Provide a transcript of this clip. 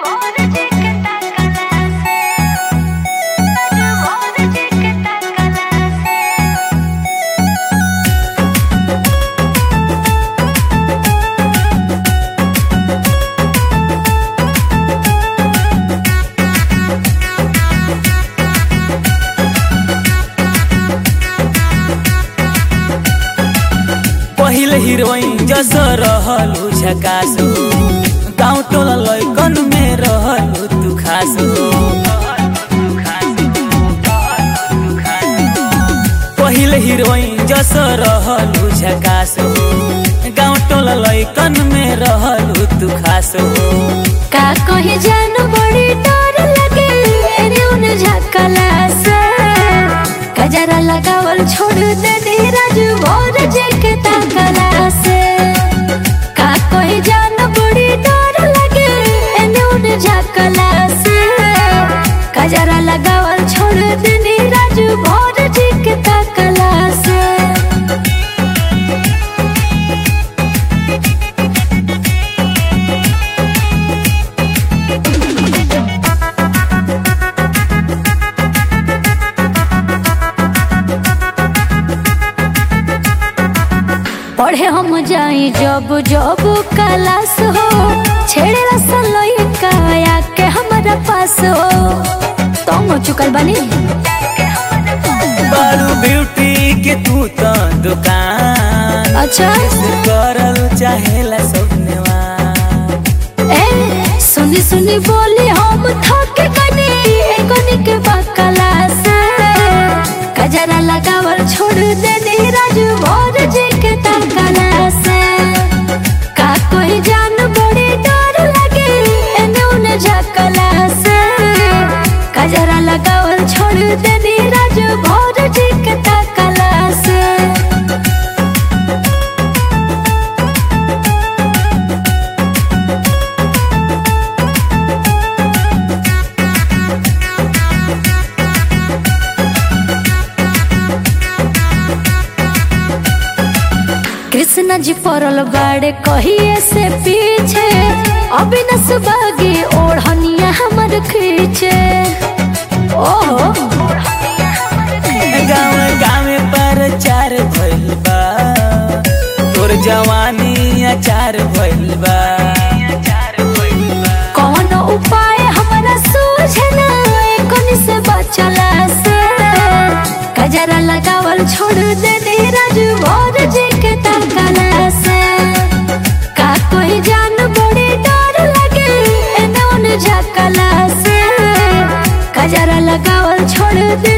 पहिले हीरोइन जस रहलु झकासो गाउँ टोला लैकन में रहलु तू खासो। पहिले हीरोइन जस रहलु झकासो गाउँ टोला लैकन में रहलु तू खासो। का कहीं जानो बड़ी डर लगे एने उने झकला से गजरा लगावल छोड़ दे नीरज भोर जेके ताकला से। का कहीं जानो बड़ी डर लगे एने उने झकला से गजरा लगावल छोड़ दे नीरज भोर जेके ताकला से। पढ़े हम जाई जब जब क्लास हो छेड़े रसन लइका आके हमारा पास हो तुम चुकल बनी बारू ब्यूटी के तू तो दुकान अच्छा करल चाहेला सपनेवा। ए सुनी सुनी बोली हम थके कनी एकोनी के बकला से गजरा लगावल छोड़ दे नीरज भोर जे के ताकला से। का कोई जान बड़ी डर लगे एने उने झकला से गजरा लगावल छोड़ दे नीरज भोर जे के ताकला से। कृष्ण जी पड़ल बाड़े कहिए से पीछे अविनाश बागी ओढ़निया हमर खींचे। ओहो गाँव गाँव पर चार भइल बा तोर जवानी अचार भइल बा। कौन उपाय हमरा सूझे ना कोनी से बचला से गजरा लगावल छोड़ दे नीरज भोर जे के ताकला से। का कोई जान बड़ी डर लगे एने उने झकला से गजरा लगावल छोड़ दे